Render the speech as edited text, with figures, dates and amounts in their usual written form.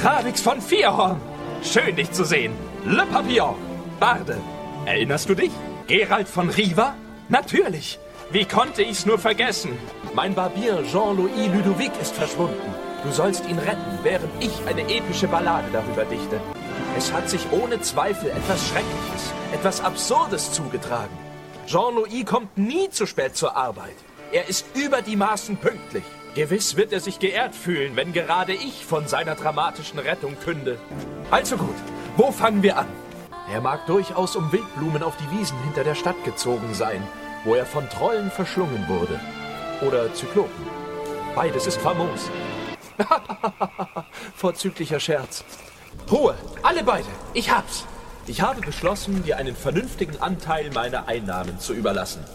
Bellatrix von Vierhorn. Schön, dich zu sehen. Le Papillon. Barde. Erinnerst du dich? Gerald von Riva? Natürlich. Wie konnte ich's nur vergessen? Mein Barbier Jean-Louis Ludovic ist verschwunden. Du sollst ihn retten, während ich eine epische Ballade darüber dichte. Es hat sich ohne Zweifel etwas Schreckliches, etwas Absurdes zugetragen. Jean-Louis kommt nie zu spät zur Arbeit. Er ist über die Maßen pünktlich. Gewiss wird er sich geehrt fühlen, wenn gerade ich von seiner dramatischen Rettung künde. Also gut, wo fangen wir an? Er mag durchaus um Wildblumen auf die Wiesen hinter der Stadt gezogen sein, wo er von Trollen verschlungen wurde. Oder Zyklopen. Beides ist famos. Vorzüglicher Scherz. Ruhe, alle beide, ich hab's. Ich habe beschlossen, dir einen vernünftigen Anteil meiner Einnahmen zu überlassen.